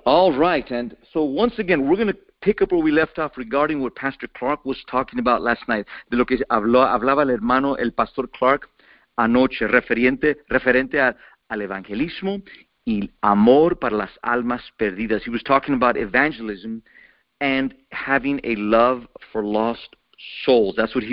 All right, and so once again, we're going to pick up where we left off regarding what Pastor Clark was talking about last night, de lo que hablaba el hermano, el Pastor Clark, anoche, referente al evangelismo y amor para las almas perdidas. He was talking about evangelism and having a love for lost souls. That's what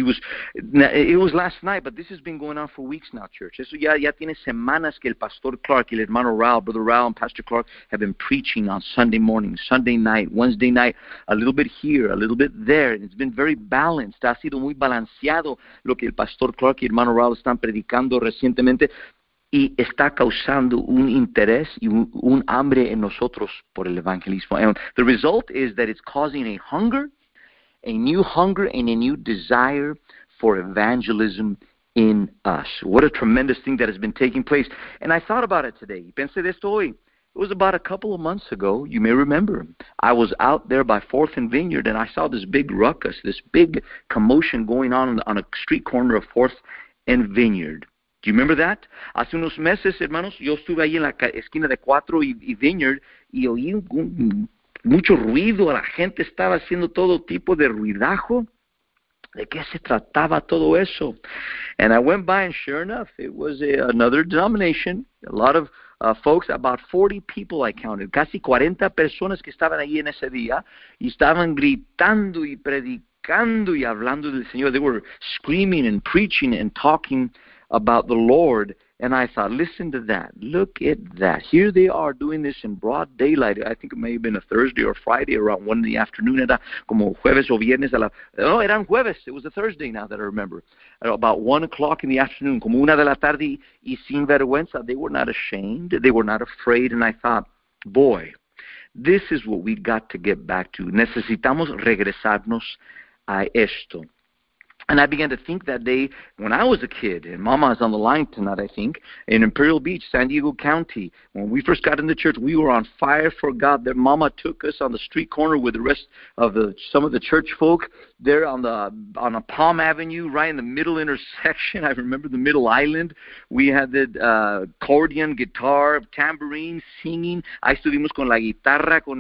it was last night, but this has been going on for weeks now, church. Eso ya tiene semanas que el Pastor Clark y el hermano Raul, Brother Raul and Pastor Clark have been preaching on Sunday morning, Sunday night, Wednesday night, a little bit here, a little bit there. And it's been very balanced. Ha sido muy balanceado lo que el Pastor Clark y el hermano Raul están predicando recientemente y está causando un interés y un hambre en nosotros por el evangelismo. And the result is that it's causing a new hunger and a new desire for evangelism in us. What a tremendous thing that has been taking place. And I thought about it today. Pensé de esto hoy. It was about a couple of months ago, you may remember. I was out there by 4th and Vineyard, and I saw this big ruckus, this big commotion going on a street corner of 4th and Vineyard. Do you remember that? Hace unos meses, hermanos, yo estuve ahí en la esquina de 4 y Vineyard y oí mucho ruido, la gente estaba haciendo todo tipo de ruidajo. ¿De qué se trataba todo eso? And I went by, and sure enough, it was another denomination. A lot of folks, about 40 people I counted, casi 40 personas que estaban ahí en ese día, y estaban gritando y predicando y hablando del Señor. They were screaming and preaching and talking about the Lord. And I thought, listen to that. Look at that. Here they are doing this in broad daylight. I think it may have been a Thursday or Friday around 1 in the afternoon. Era como jueves o viernes. No, eran jueves. It was a Thursday now that I remember. About 1 o'clock in the afternoon, como 1 de la tarde, y sin vergüenza. They were not ashamed. They were not afraid. And I thought, boy, this is what we got to get back to. Necesitamos regresarnos a esto. And I began to think that day when I was a kid, and Mama is on the line tonight, I think, in Imperial Beach, San Diego County. When we first got into church, we were on fire for God. That Mama took us on the street corner with the rest of some of the church folk there on a Palm Avenue, right in the middle intersection. I remember the middle island. We had the accordion, guitar, tambourine, singing. Ahí estuvimos con la guitarra, con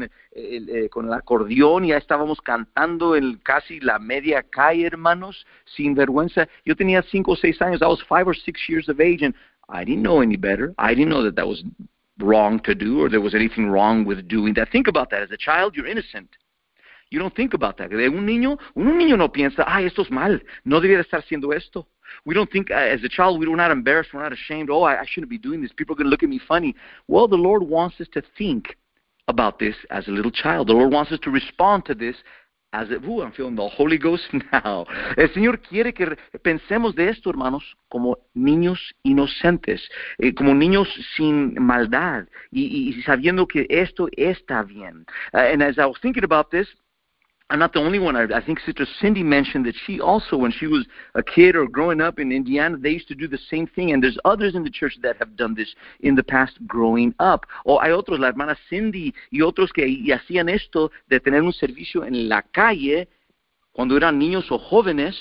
el acordeón, y ya estábamos cantando en casi la media calle, hermanos, sin vergüenza. Yo tenía 5 o 6 años. I was 5 or 6 years of age, and I didn't know any better. I didn't know that was wrong to do, or there was anything wrong with doing that. Think about that. As a child, you're innocent. You don't think about that. Un niño no piensa, esto es mal, no debería estar haciendo esto. We don't think, as a child, we're not embarrassed, we're not ashamed, I shouldn't be doing this, people are going to look at me funny. Well, the Lord wants us to think about this as a little child. The Lord wants us to respond to this as I'm feeling the Holy Ghost now. El Señor quiere que pensemos de esto, hermanos, como niños inocentes, como niños sin maldad, y sabiendo que esto está bien. And as I was thinking about this, I'm not the only one. I think Sister Cindy mentioned that she also, when she was a kid or growing up in Indiana, they used to do the same thing. And there's others in the church that have done this in the past growing up. O hay otros, la hermana Cindy y otros que hacían esto de tener un servicio en la calle cuando eran niños o jóvenes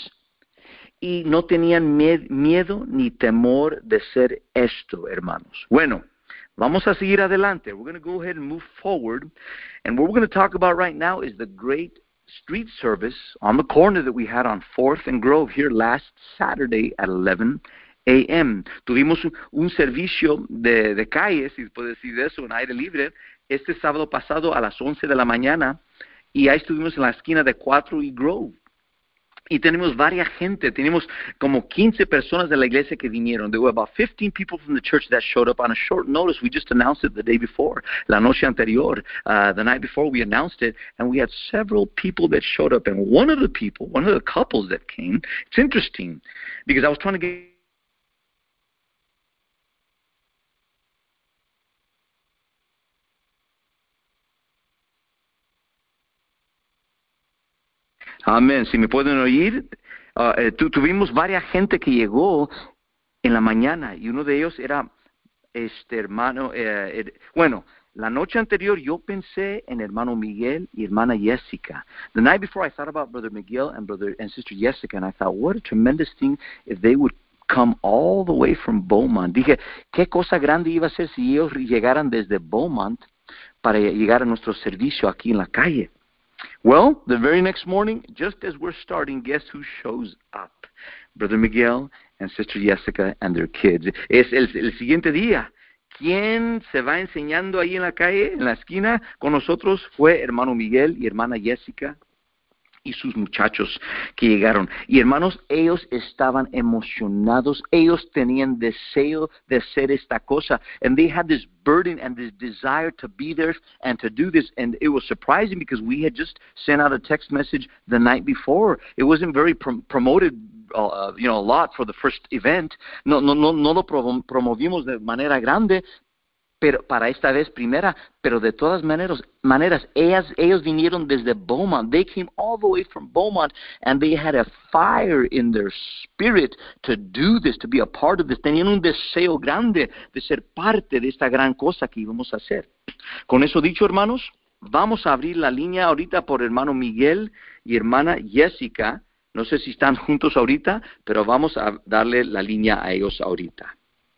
y no tenían miedo ni temor de ser esto, hermanos. Bueno, vamos a seguir adelante. We're going to go ahead and move forward. And what we're going to talk about right now is the great street service on the corner that we had on 4th and Grove here last Saturday at 11 a.m. Tuvimos un servicio de calle, si puedo decir eso, en aire libre, este sábado pasado a las 11 de la mañana, y ahí estuvimos en la esquina de 4 y Grove. Y tenemos varias gente, tenemos como 15 personas de la iglesia que vinieron. There were about 15 people from the church that showed up on a short notice. We just announced it the day before, la noche anterior. The night before we announced it, and we had several people that showed up. And one of the couples that came, it's interesting, because I was trying to get Amén. Si me pueden oír, tuvimos varias gente que llegó en la mañana, y uno de ellos era hermano. Bueno, la noche anterior yo pensé en hermano Miguel y hermana Jessica. The night before I thought about Brother Miguel and Sister Jessica, and I thought, what a tremendous thing if they would come all the way from Beaumont. Dije, qué cosa grande iba a ser si ellos llegaran desde Beaumont para llegar a nuestro servicio aquí en la calle. Well, the very next morning, just as we're starting, guess who shows up? Brother Miguel and Sister Jessica and their kids. Es el siguiente día. ¿Quién se va enseñando ahí en la calle, en la esquina con nosotros? Fue hermano Miguel y hermana Jessica y sus muchachos que llegaron. Y hermanos, ellos estaban emocionados. Ellos tenían deseo de hacer esta cosa. And they had this burden and this desire to be there and to do this. And it was surprising because we had just sent out a text message the night before. It wasn't very promoted, a lot for the first event. No lo promovimos de manera grande, pero para esta vez primera, pero de todas maneras, ellos vinieron desde Beaumont. They came all the way from Beaumont, and they had a fire in their spirit to do this, to be a part of this. Tenían un deseo grande de ser parte de esta gran cosa que íbamos a hacer. Con eso dicho, hermanos, vamos a abrir la línea ahorita por hermano Miguel y hermana Jessica. No sé si están juntos ahorita, pero vamos a darle la línea a ellos ahorita.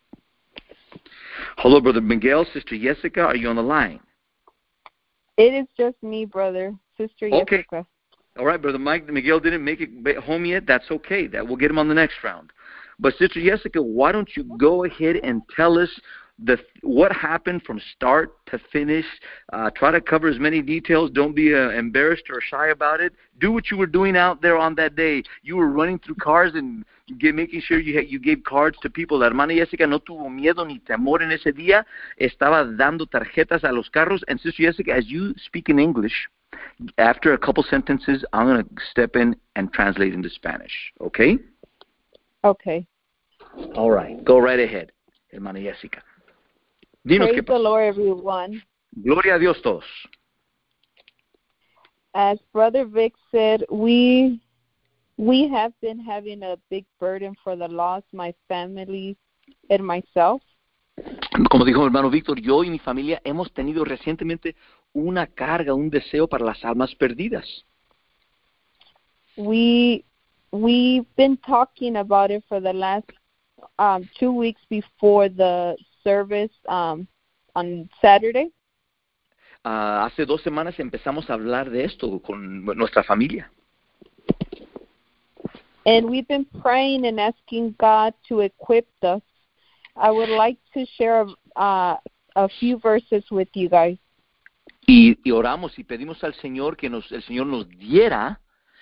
Hello, Brother Miguel, Sister Jessica, are you on the line? It is just me, brother. Sister Okay. Jessica. All right, Brother Miguel didn't make it home yet. That's okay. We'll get him on the next round. But Sister Jessica, why don't you go ahead and tell us what happened from start to finish. Try to cover as many details. Don't be embarrassed or shy about it. Do what you were doing out there on that day. You were running through cars and making sure you gave cards to people. La hermana Jessica no tuvo miedo ni temor en ese día. Estaba dando tarjetas a los carros. And Sister Jessica, as you speak in English, after a couple sentences, I'm going to step in and translate into Spanish. Okay? Okay. All right. Go right ahead, hermana Jessica. Dinos Praise the Lord, everyone. Gloria a Dios todos. As Brother Vic said, we have been having a big burden for the lost, my family and myself. Como dijo mi hermano Víctor, yo y mi familia hemos tenido recientemente una carga, un deseo para las almas perdidas. We've been talking about it for the last 2 weeks before the service on Saturday. Hace 2 semanas empezamos a hablar de esto con nuestra familia. And we've been praying and asking God to equip us. I would like to share a few verses with you guys. Y oramos y pedimos al Señor que el Señor nos diera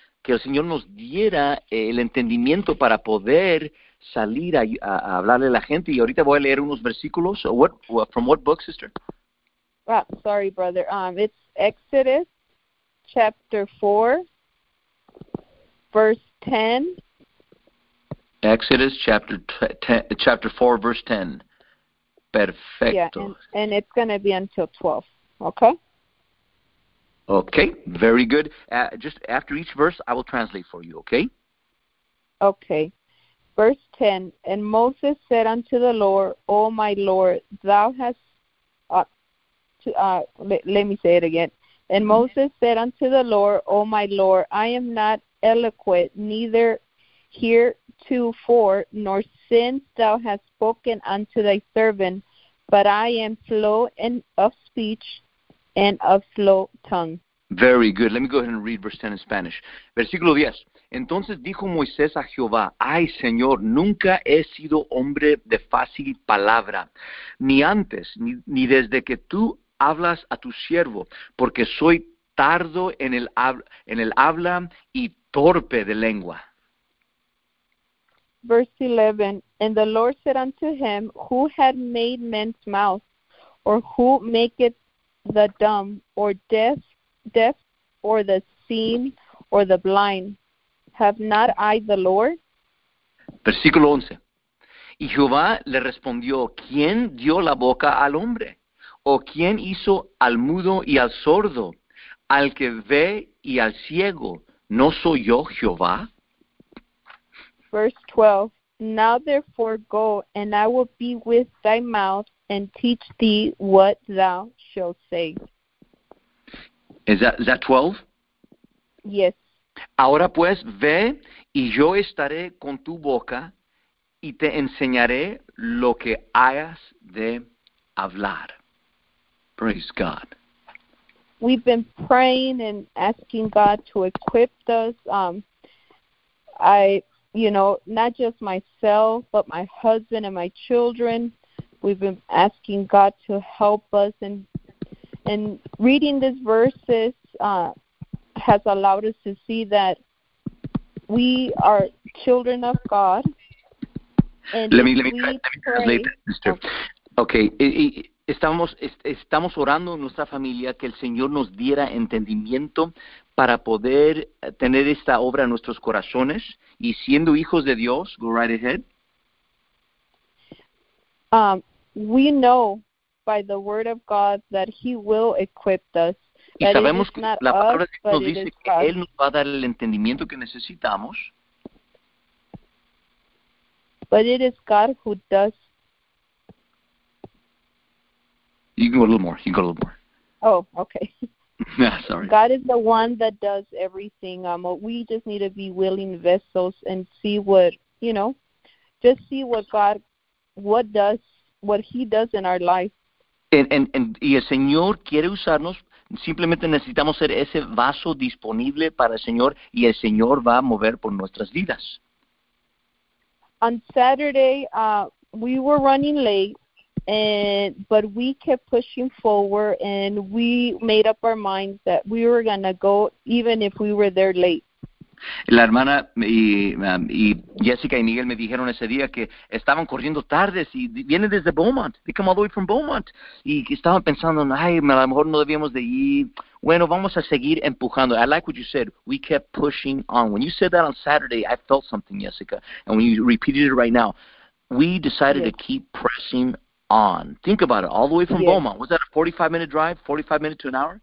el entendimiento para poder salir a hablarle a la gente. Y ahorita voy a leer unos versículos. From what book, sister? Sorry, brother. It's Exodus chapter 4, verse 10. Exodus chapter 4, verse 10. Perfecto. Yeah, and it's going to be until 12. Okay? Okay, very good. Just after each verse, I will translate for you, okay? Okay. Verse 10, and Moses said unto the Lord, O my Lord, thou hast... let me say it again. And Moses said unto the Lord, O my Lord, I am not eloquent, neither heretofore, nor since thou hast spoken unto thy servant, but I am slow of speech and of slow tongue. Very good. Let me go ahead and read verse 10 in Spanish. Versículo 10. Entonces dijo Moisés a Jehová, ay Señor, nunca he sido hombre de fácil palabra, ni antes, ni desde que tú hablas a tu siervo, porque soy tardo en el habla y torpe de lengua. Verse 11, and the Lord said unto him, who had made men's mouths, or who maketh the dumb, or deaf, or the seeing, or the blind? Have not I the Lord? Versículo 11. Y Jehová le respondió, ¿quién dio la boca al hombre? ¿O quién hizo al mudo y al sordo, al que ve y al ciego? ¿No soy yo Jehová? Verse 12, now therefore go, and I will be with thy mouth, and teach thee what thou shalt say. Is that 12? Yes. Ahora pues, ve, y yo estaré con tu boca, y te enseñaré lo que hayas de hablar. Praise God. we've been praying and asking God to equip us. Not just myself, but my husband and my children. We've been asking God to help us, and reading these verses has allowed us to see that we are children of God. And let me translate that, sister. Okay. Estamos orando en nuestra familia que el Señor nos diera entendimiento para poder tener esta obra en nuestros corazones, y siendo hijos de Dios, go right ahead. We know by the word of God that He will equip us. Y sabemos que la palabra de Dios nos dice que Él nos va a dar el entendimiento que necesitamos. But it is God who does. You can go a little more. Oh, okay. Sorry. God is the one that does everything. We just need to be willing vessels and see what He does in our life. Y el Señor quiere usarnos. Simplemente necesitamos ser ese vaso disponible para el Señor, y el Señor va a mover por nuestras vidas. On Saturday, we were running late, but we kept pushing forward, and we made up our minds that we were going to go even if we were there late. La hermana y Jessica y Miguel me dijeron ese día que estaban corriendo tardes y vienen desde Beaumont. They come all the way from Beaumont. Y estaban pensando, a lo mejor no debíamos de ir. Bueno, vamos a seguir empujando. I like what you said. We kept pushing on. When you said that on Saturday, I felt something, Jessica. And when you repeated it right now, we decided to keep pressing on. Think about it. All the way from Beaumont. Was that a 45-minute drive? 45 minutes to an hour?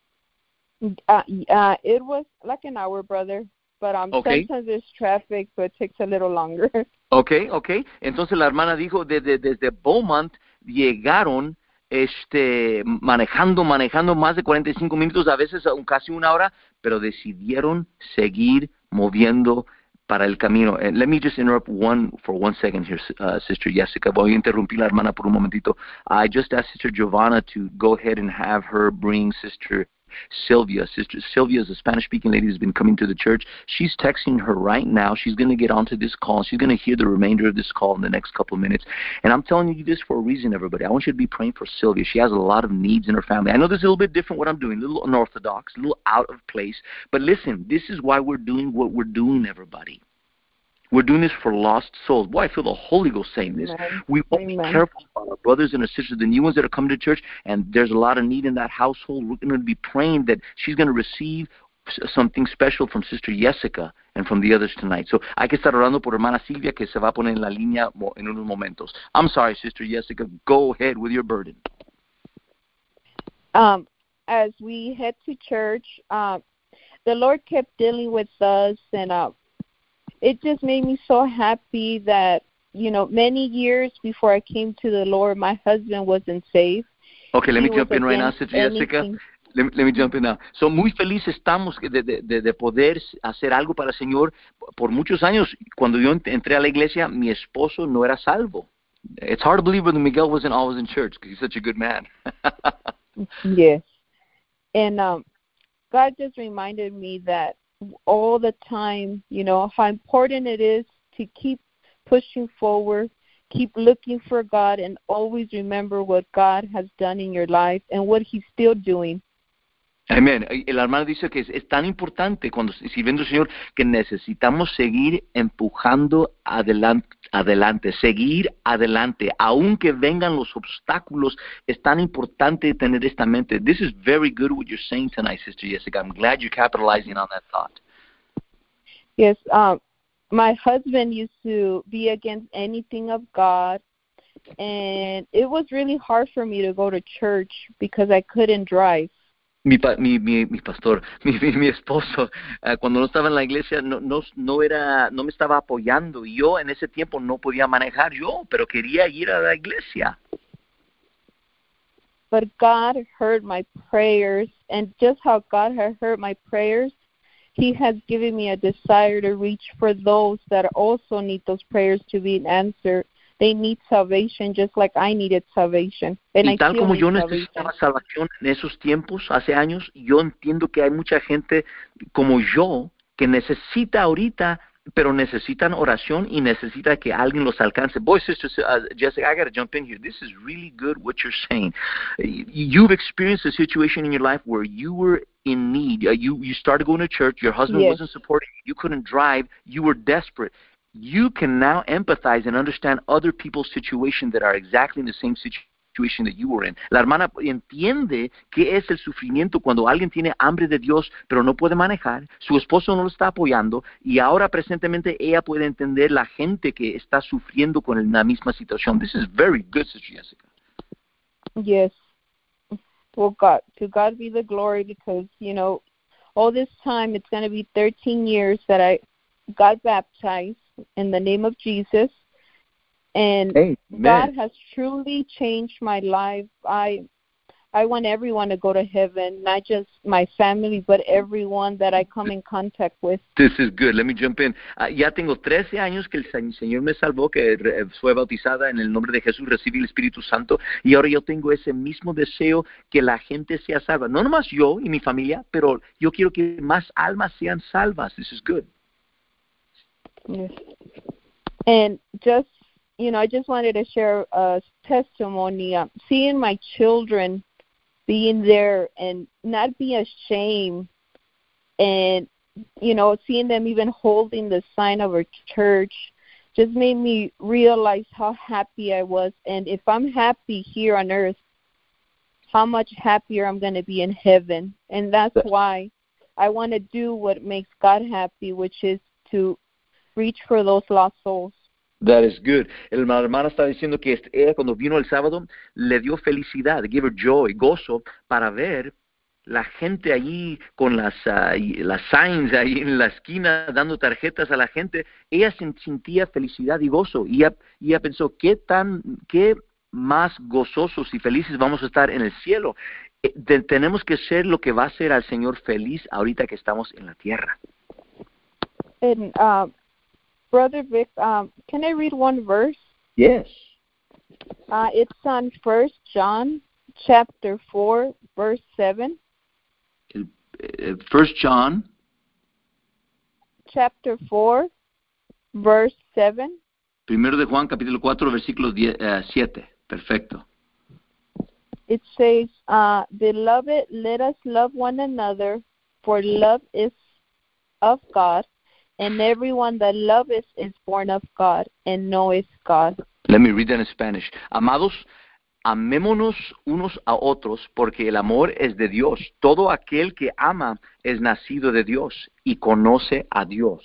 It was like an hour, brother. But sometimes there's traffic, so it takes a little longer. Okay. Entonces la hermana dijo, desde Beaumont llegaron manejando más de 45 minutos, a veces casi una hora, pero decidieron seguir moviendo para el camino. Let me just interrupt for one second here, Sister Jessica. Voy a interrumpir la hermana por un momentito. I just asked Sister Giovanna to go ahead and have her bring Sister Sylvia. Sister Sylvia is a Spanish-speaking lady who's been coming to the church. She's texting her right now. She's going to get onto this call. She's going to hear the remainder of this call in the next couple of minutes. And I'm telling you this for a reason, everybody. I want you to be praying for Sylvia. She has a lot of needs in her family. I know this is a little bit different what I'm doing, a little unorthodox, a little out of place. But listen, this is why we're doing what we're doing, everybody. We're doing this for lost souls. Boy, I feel the Holy Ghost saying this. Amen. We want to be careful about our brothers and our sisters, the new ones that are coming to church, and there's a lot of need in that household. We're going to be praying that she's going to receive something special from Sister Jessica and from the others tonight. So hay que estar orando por hermana Silvia, que se va a poner en la línea en unos momentos. I'm sorry, Sister Jessica. Go ahead with your burden. As we head to church, the Lord kept dealing with us, and it just made me so happy that, many years before I came to the Lord, my husband wasn't saved. Okay, let me jump in right now, Sister Jessica. Let me jump in now. So, muy felices estamos de poder hacer algo para el Señor. Por muchos años, cuando yo entré a la iglesia, mi esposo no era salvo. It's hard to believe that Miguel wasn't always in church because he's such a good man. Yes. And God just reminded me that all the time, how important it is to keep pushing forward, keep looking for God, and always remember what God has done in your life and what He's still doing. Amén. El hermano dice que es tan importante cuando sirviendo al Señor que necesitamos seguir empujando adelante, seguir adelante, aunque vengan los obstáculos. Es tan importante tener esta mente. This is very good what you're saying tonight, Sister Jessica. I'm glad you're capitalizing on that thought. Yes, my husband used to be against anything of God, and it was really hard for me to go to church because I couldn't drive. Mi pastor, mi esposo, cuando no estaba en la iglesia no me estaba apoyando, y yo en ese tiempo no podía manejar pero quería ir a la iglesia. But God heard my prayers, and just how God had heard my prayers, He has given me a desire to reach for those that also need those prayers to be answered. they need salvation just like I needed salvation. And Y tal still como need yo salvation. necesitaba salvación en esos tiempos, hace años, yo entiendo que hay mucha gente como yo que necesita ahorita, pero necesitan oración y necesita que alguien los alcance. Boy, sister, Jessica, I got to jump in here. This is really good what you're saying. You've experienced a situation in your life where you were in need. You started going to church. Your husband Yes. wasn't supporting you. You couldn't drive. You were desperate. You can now empathize and understand other people's situation that are exactly in the same situation that you were in. La hermana entiende qué es el sufrimiento cuando alguien tiene hambre de Dios pero no puede manejar, su esposo no lo está apoyando y ahora presentemente ella puede entender la gente que está sufriendo con la misma situación. This is very good, Sister Jessica. Yes. Well, to God be the glory, because, all this time, it's going to be 13 years that I got baptized in the name of Jesus. And Amen. God has truly changed my life. I want everyone to go to heaven, not just my family, but everyone that I come in contact with. This is good. Let me jump in. Ya tengo 13 años que el Señor me salvó, que fue bautizada en el nombre de Jesús, recibí el Espíritu Santo, y ahora yo tengo ese mismo deseo que la gente sea salva. No nomás yo y mi familia, pero yo quiero que más almas sean salvas. This is good. Yes. And just, I just wanted to share a testimony. Seeing my children being there and not be ashamed, and, seeing them even holding the sign of our church just made me realize how happy I was. And if I'm happy here on earth, how much happier I'm going to be in heaven. And that's why I want to do what makes God happy, which is to reach for those lost souls. That is good. La hermana está diciendo que ella cuando vino el sábado le dio felicidad, give her joy, gozo, para ver la gente allí con las signs ahí en la esquina dando tarjetas a la gente. Ella sentía felicidad y gozo y ella pensó qué más gozosos y felices vamos a estar en el cielo. Tenemos que ser lo que va a hacer al Señor feliz ahorita que estamos en la tierra. And Brother Vic, can I read one verse? Yes. It's on 1 John chapter 4, verse 7. 1 John chapter 4, verse 7. Primero de Juan, capítulo 4, versículo 7. Perfecto. It says, Beloved, let us love one another, for love is of God, and everyone that loveth is born of God and knoweth God. Let me read that in Spanish. Amados, amémonos unos a otros, porque el amor es de Dios. Todo aquel que ama es nacido de Dios y conoce a Dios.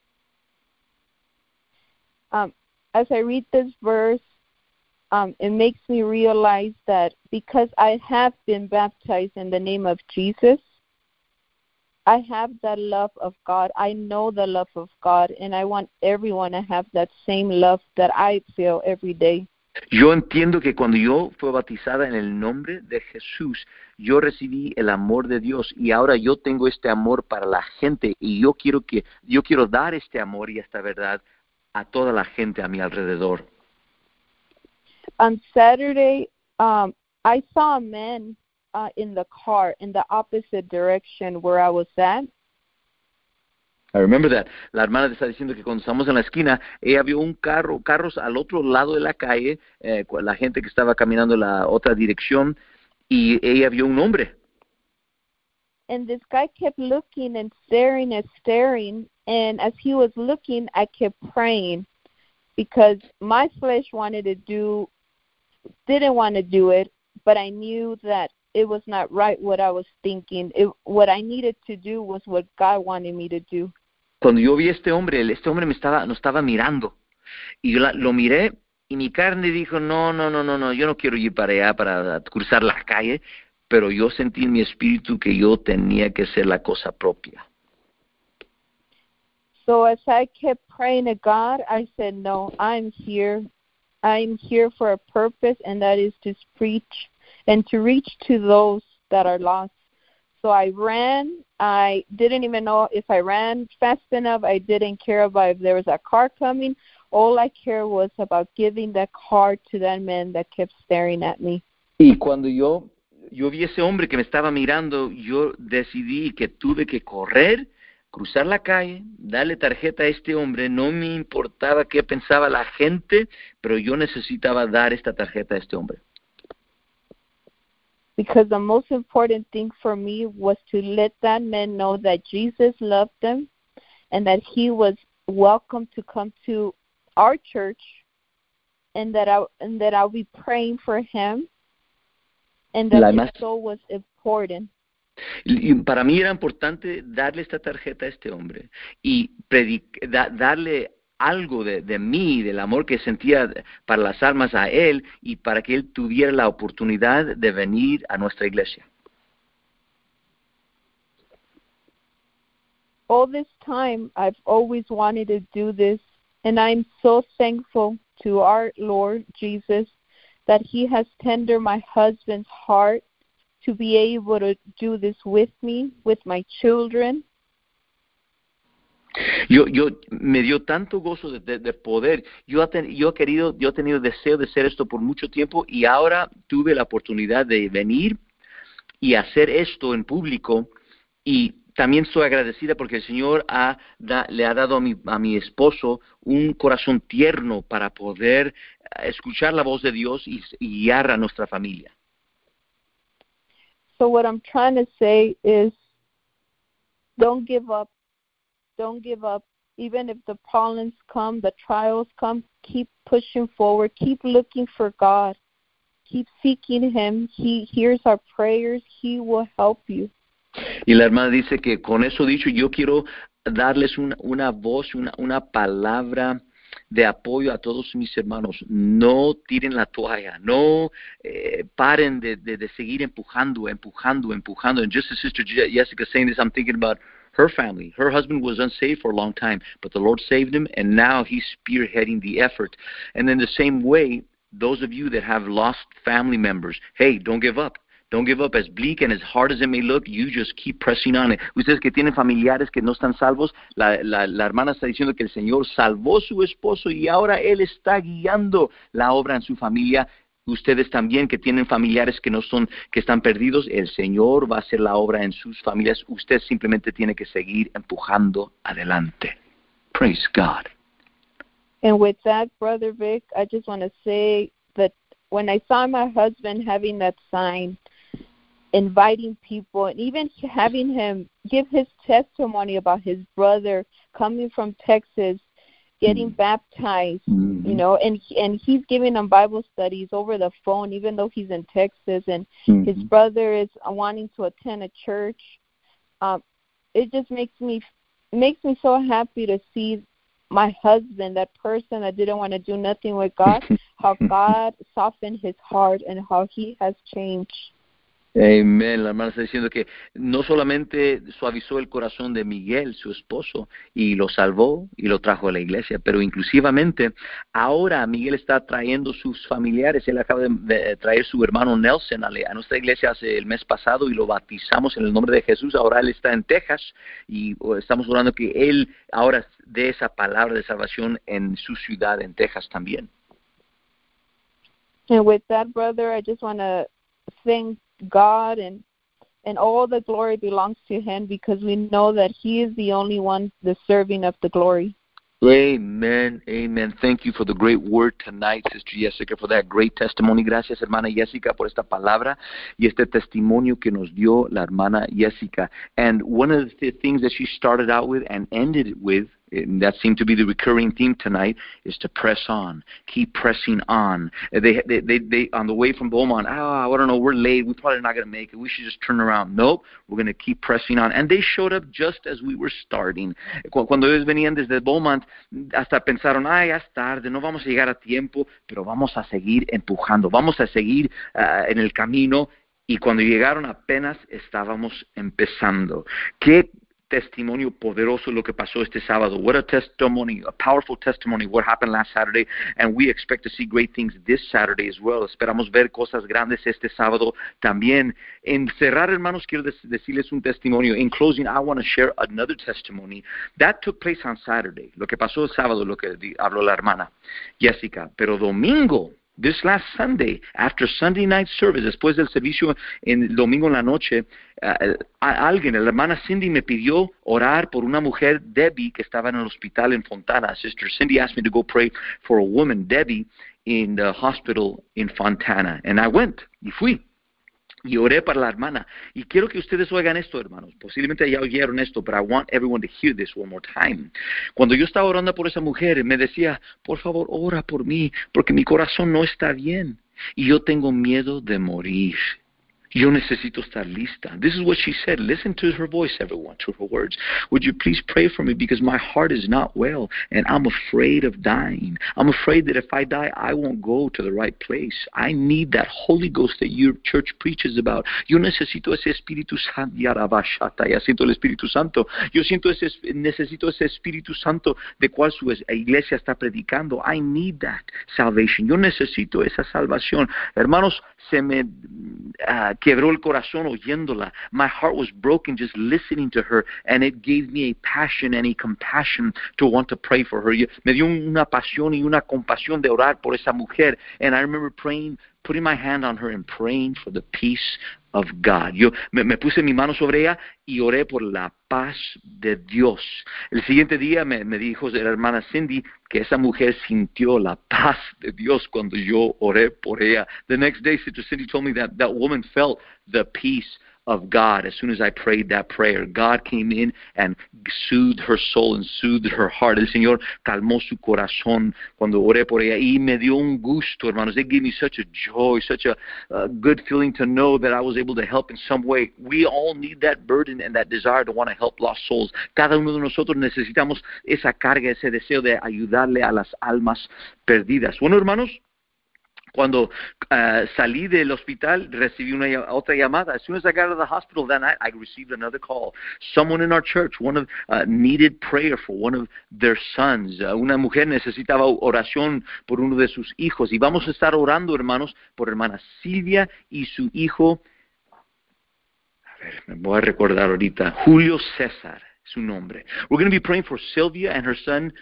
As I read this verse, it makes me realize that because I have been baptized in the name of Jesus, I have that love of God. I know the love of God, and I want everyone to have that same love that I feel every day. Yo entiendo que cuando yo fui bautizada en el nombre de Jesús, yo recibí el amor de Dios y ahora yo tengo este amor para la gente y yo quiero dar este amor y esta verdad a toda la gente a mi alrededor. On Saturday, I saw a man in the car in the opposite direction where I was at. I remember that. La hermana te está diciendo que cuando estamos en la esquina, ella vio carros al otro lado de la calle, la gente que estaba caminando en la otra dirección, y ella vio un hombre. And this guy kept looking and staring, and as he was looking, I kept praying, because my flesh didn't want to do it, but I knew that it was not right what I was thinking. What I needed to do was what God wanted me to do. Cuando yo vi a este hombre nos estaba mirando. Y yo lo miré y mi carne dijo, no, yo no quiero ir para allá para cruzar la calle, pero yo sentí en mi espíritu que yo tenía que hacer la cosa propia. So as I kept praying to God, I said, no, I'm here. I'm here for a purpose, and that is to preach and to reach to those that are lost. So I ran. I didn't even know if I ran fast enough. I didn't care about if there was a car coming all I cared was about giving that card to that man that kept staring at me. Y cuando yo vi ese hombre que me estaba mirando, yo decidí que tuve que correr, cruzar la calle, darle tarjeta a este hombre. No me importaba qué pensaba la gente, pero yo necesitaba dar esta tarjeta a este hombre. Because the most important thing for me was to let that man know that Jesus loved them and that he was welcome to come to our church, and that I'll be praying for him, and that his soul was important. Y para mí era importante darle esta tarjeta a este hombre y darle algo de mí, del amor que sentía para las almas a él, y para que él tuviera la oportunidad de venir a nuestra iglesia. All this time, I've always wanted to do this, and I'm so thankful to our Lord Jesus that he has tendered my husband's heart to be able to do this with me, with my children. Yo me dio tanto gozo de poder. Yo he tenido deseo de hacer esto por mucho tiempo, y ahora tuve la oportunidad de venir y hacer esto en público. Y también estoy agradecida porque el Señor le ha dado a mi esposo un corazón tierno para poder escuchar la voz de Dios y guiar a nuestra familia. So what I'm trying to say is, don't give up. Don't give up. Even if the problems come, the trials come, keep pushing forward. Keep looking for God. Keep seeking him. He hears our prayers. He will help you. Y la hermana dice que con eso dicho, yo quiero darles una voz, una palabra de apoyo a todos mis hermanos. No tiren la toalla, no paren de seguir empujando. And just as Sister Jessica saying this, I'm thinking about her family. Her husband was unsaved for a long time, but the Lord saved him, and now he's spearheading the effort. And in the same way, those of you that have lost family members, hey, don't give up. Don't give up. As bleak and as hard as it may look, you just keep pressing on it. Ustedes que tienen familiares que no están salvos, la hermana está diciendo que el Señor salvó a su esposo y ahora Él está guiando la obra en su familia. Ustedes también que tienen familiares que están perdidos, el Señor va a hacer la obra en sus familias. Usted simplemente tiene que seguir empujando adelante. Praise God. And with that, Brother Vic, I just want to say that when I saw my husband having that sign, inviting people, and even having him give his testimony about his brother coming from Texas, getting baptized, you know, and he's giving them Bible studies over the phone, even though he's in Texas, and his brother is wanting to attend a church. It just makes me so happy to see my husband, that person that didn't want to do nothing with God, how God softened his heart and how he has changed. Amén. La hermana está diciendo que no solamente suavizó el corazón de Miguel, su esposo, y lo salvó y lo trajo a la iglesia, pero inclusivamente ahora Miguel está trayendo sus familiares. Él acaba de traer su hermano Nelson a nuestra iglesia el mes pasado y lo bautizamos en el nombre de Jesús. Ahora él está en Texas y estamos orando que él ahora dé esa palabra de salvación en su ciudad, en Texas también. And with that, brother, I just want to thank God, and all the glory belongs to him, because we know that he is the only one deserving of the glory. Amen, amen. Thank you for the great word tonight, Sister Jessica, for that great testimony. Gracias, hermana Jessica, por esta palabra y este testimonio que nos dio la hermana Jessica. And one of the things that she started out with and ended it with, and that seemed to be the recurring theme tonight, is to press on. Keep pressing on. They on the way from Beaumont, I don't know, we're late. We're probably not going to make it. We should just turn around. Nope, we're going to keep pressing on. And they showed up just as we were starting. Cuando ellos venían desde Beaumont, hasta pensaron, ya es tarde, no vamos a llegar a tiempo, pero vamos a seguir empujando, vamos a seguir en el camino. Y cuando llegaron apenas estábamos empezando. Qué testimonio poderoso lo que pasó este sábado. What a testimony, a powerful testimony, what happened last Saturday, and we expect to see great things this Saturday as well. Esperamos ver cosas grandes este sábado también. En cerrar, hermanos, quiero decirles un testimonio. In closing, I want to share another testimony. That took place on Saturday. Lo que pasó el sábado, lo que habló la hermana Jessica. Pero domingo, this last Sunday, after Sunday night service, después del servicio en domingo en la noche, alguien, la hermana Cindy, me pidió orar por una mujer, Debbie, que estaba en el hospital en Fontana. Sister Cindy asked me to go pray for a woman, Debbie, in the hospital in Fontana. And I went, y fui. Y oré para la hermana. Y quiero que ustedes oigan esto, hermanos. Posiblemente ya oyeron esto, but I want everyone to hear this one more time. Cuando yo estaba orando por esa mujer, me decía, por favor, ora por mí, porque mi corazón no está bien. Y yo tengo miedo de morir. Yo necesito estar lista. This is what she said. Listen to her voice, everyone, to her words. Would you please pray for me because my heart is not well and I'm afraid of dying. I'm afraid that if I die, I won't go to the right place. I need that Holy Ghost that your church preaches about. Yo necesito ese Espíritu Santo. Ya siento el Espíritu Santo. Yo necesito ese Espíritu Santo de cual su iglesia está predicando. I need that salvation. Yo necesito esa salvación. Hermanos, se me quebró el corazón oyéndola. My heart was broken just listening to her, and it gave me a passion and a compassion to want to pray for her. Me dio una pasión y una compasión de orar por esa mujer, and I remember praying, putting my hand on her and praying for the peace of God. Yo me puse mi mano sobre ella y oré por la paz de Dios. El siguiente día me dijo la hermana Cindy que esa mujer sintió la paz de Dios cuando yo oré por ella. The next day, Sister Cindy told me that that woman felt the peace of God as soon as I prayed that prayer. God came in and soothed her soul and soothed her heart. El Señor calmó su corazón cuando oré por ella y me dio un gusto, hermanos. It gave me such a joy, such a good feeling to know that I was able to help in some way. We all need that burden and that desire to want to help lost souls. Cada uno de nosotros necesitamos esa carga, ese deseo de ayudarle a las almas perdidas. Bueno, hermanos, cuando salí del hospital, recibí otra llamada. As soon as I got out of the hospital that night, I received another call. Someone in our church, needed prayer for one of their sons. Una mujer necesitaba oración por uno de sus hijos. Y vamos a estar orando, hermanos, por hermana Silvia y su hijo. A ver, me voy a recordar ahorita. Julio César, su nombre. We're going to be praying for Sylvia and her son,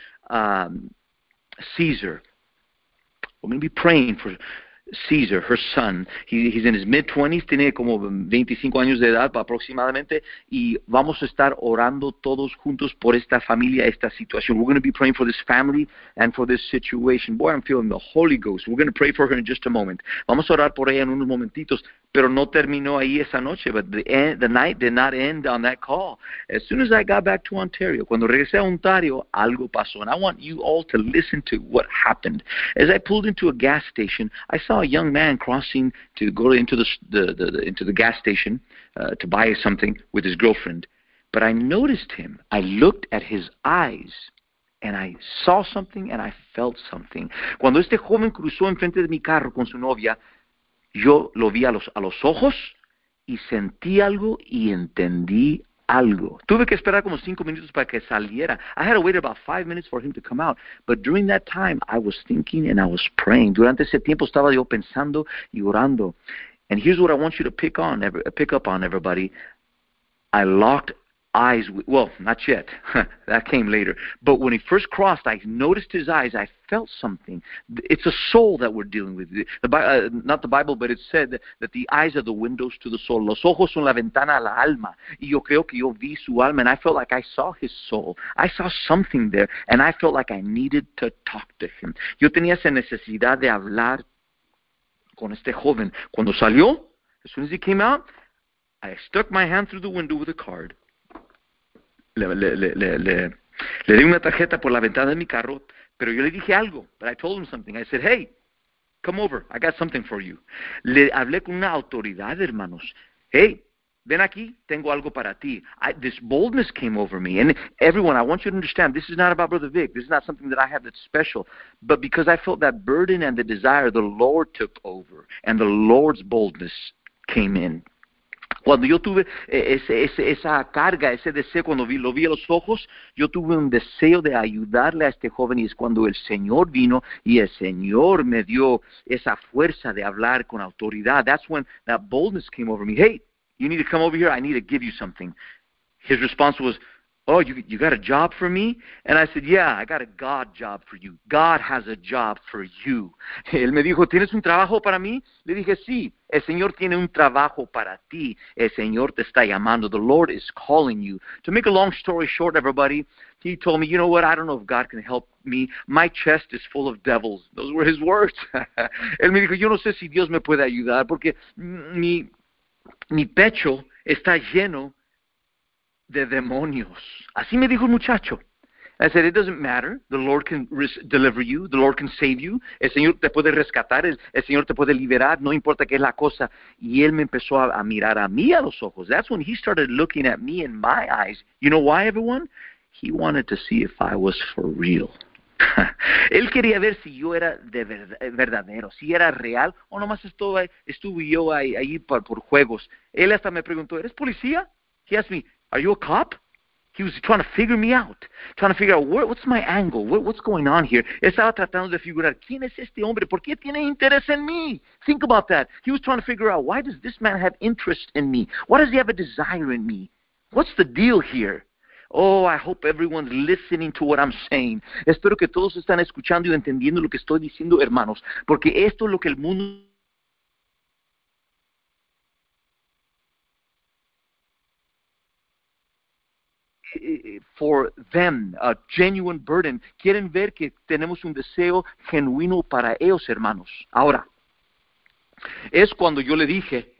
Caesar. We're going to be praying for Caesar, her son. He's in his mid-20s, tiene como 25 años de edad aproximadamente, y vamos a estar orando todos juntos por esta familia, esta situación. We're going to be praying for this family and for this situation. Boy, I'm feeling the Holy Ghost. We're going to pray for her in just a moment. Vamos a orar por ella en unos momentitos, pero no terminó ahí esa noche. But the night did not end on that call. As soon as I got back to Ontario, cuando regresé a Ontario, algo pasó. And I want you all to listen to what happened. As I pulled into a gas station, I saw a young man crossing to go into the gas station to buy something with his girlfriend. But I noticed him. I looked at his eyes. And I saw something and I felt something. Cuando este joven cruzó enfrente de mi carro con su novia, yo lo vi a los ojos y sentí algo y entendí algo. Tuve que esperar como 5 minutos para que saliera. I had to wait about 5 minutes for him to come out. But during that time, I was thinking and I was praying. Durante ese tiempo estaba yo pensando y orando. And here's what I want you to pick up on, everybody. I locked eyes well, not yet. That came later. But when he first crossed, I noticed his eyes. I felt something. It's a soul that we're dealing with. Not the Bible, but it said that the eyes are the windows to the soul. Los ojos son la ventana a la alma. Y yo creo que yo vi su alma, and I felt like I saw his soul. I saw something there, and I felt like I needed to talk to him. Yo tenía esa necesidad de hablar con este joven. Cuando salió, as soon as he came out, I stuck my hand through the window with a card. Le di una tarjeta por la ventana de mi carro, pero yo le dije algo. But I told him something. I said, hey, come over. I got something for you. Le hablé con una autoridad, hermanos. Hey, ven aquí. Tengo algo para ti. This boldness came over me. And everyone, I want you to understand, this is not about Brother Vic. This is not something that I have that's special. But because I felt that burden and the desire, the Lord took over. And the Lord's boldness came in. Cuando yo tuve esa carga, ese deseo, cuando lo vi a los ojos, yo tuve un deseo de ayudarle a este joven, y es cuando el Señor vino y el Señor me dio esa fuerza de hablar con autoridad. That's when that boldness came over me. Hey, you need to come over here. I need to give you something. His response was, oh, you got a job for me? And I said, yeah, I got a God job for you. God has a job for you. Él me dijo, ¿tienes un trabajo para mí? Le dije, sí, el Señor tiene un trabajo para ti. El Señor te está llamando. The Lord is calling you. To make a long story short, everybody, he told me, you know what, I don't know if God can help me. My chest is full of devils. Those were his words. Él me dijo, yo no sé si Dios me puede ayudar porque mi pecho está lleno de demonios. Así me dijo el muchacho. I said, it doesn't matter. The Lord can deliver you. The Lord can save you. El Señor te puede rescatar. El Señor te puede liberar. No importa qué es la cosa. Y él me empezó a mirar a mí a los ojos. That's when he started looking at me in my eyes. You know why, everyone? He wanted to see if I was for real. Él quería ver si yo era de verdadero, si era real, o nomás estuve yo ahí por juegos. Él hasta me preguntó, ¿eres policía? He asked me, are you a cop? He was trying to figure me out, trying to figure out what's my angle, what's going on here. Estaba tratando de figurar, ¿quién es este hombre? ¿Por qué tiene interés en mí? Think about that. He was trying to figure out, why does this man have interest in me? Why does he have a desire in me? What's the deal here? Oh, I hope everyone's listening to what I'm saying. Espero que todos están escuchando y entendiendo lo que estoy diciendo, hermanos, porque esto es lo que el mundo for them, a genuine burden. Quieren ver que tenemos un deseo genuino para ellos, hermanos. Ahora, es cuando yo le dije,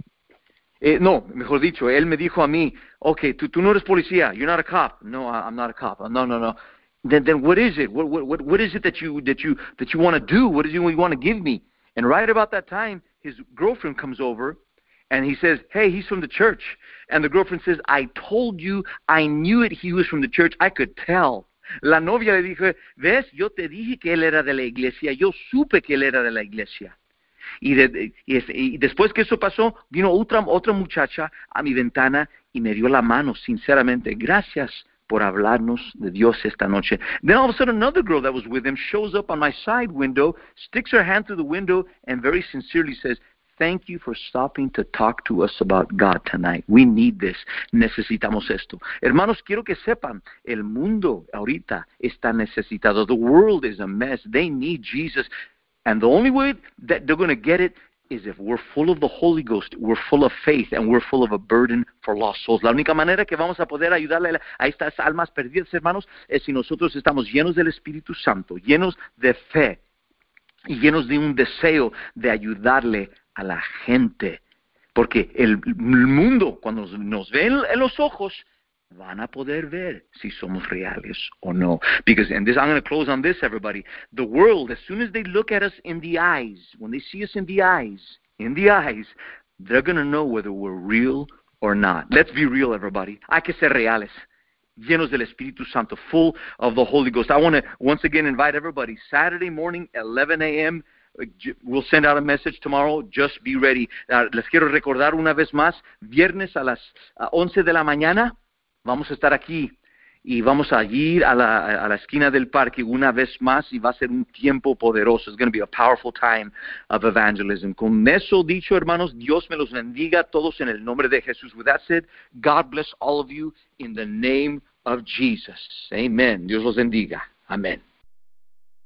no, mejor dicho, él me dijo a mí, okay, tú no eres policía, you're not a cop. No, I'm not a cop. No. Then what is it? What is it that you want to do? What is it you want to give me? And right about that time, his girlfriend comes over, and he says, hey, he's from the church. And the girlfriend says, I told you, I knew it, he was from the church, I could tell. La novia le dijo, ves, yo te dije que él era de la iglesia, yo supe que él era de la iglesia. Y después que eso pasó, vino otra muchacha a mi ventana y me dio la mano, sinceramente. Gracias por hablarnos de Dios esta noche. Then all of a sudden another girl that was with him shows up on my side window, sticks her hand through the window, and very sincerely says, thank you for stopping to talk to us about God tonight. We need this. Necesitamos esto. Hermanos, quiero que sepan, el mundo ahorita está necesitado. The world is a mess. They need Jesus. And the only way that they're going to get it is if we're full of the Holy Ghost, we're full of faith, and we're full of a burden for lost souls. La única manera que vamos a poder ayudarle a estas almas perdidas, hermanos, es si nosotros estamos llenos del Espíritu Santo, llenos de fe y llenos de un deseo de ayudarle a la gente. Porque el mundo, cuando nos ve en los ojos, van a poder ver si somos reales o no. Because, and this, I'm going to close on this, everybody. The world, as soon as they look at us in the eyes, when they see us in the eyes, they're going to know whether we're real or not. Let's be real, everybody. Hay que ser reales. Llenos del Espíritu Santo, full of the Holy Ghost. I want to once again invite everybody, Saturday morning, 11 a.m., we'll send out a message tomorrow. Just be ready. Les quiero recordar una vez más, viernes a las 11 de la mañana, vamos a estar aquí y vamos a ir a la esquina del parque una vez más y va a ser un tiempo poderoso. It's going to be a powerful time of evangelism. Con eso dicho, hermanos, Dios me los bendiga todos en el nombre de Jesús. With that said, God bless all of you in the name of Jesus. Amen. Dios los bendiga. Amén.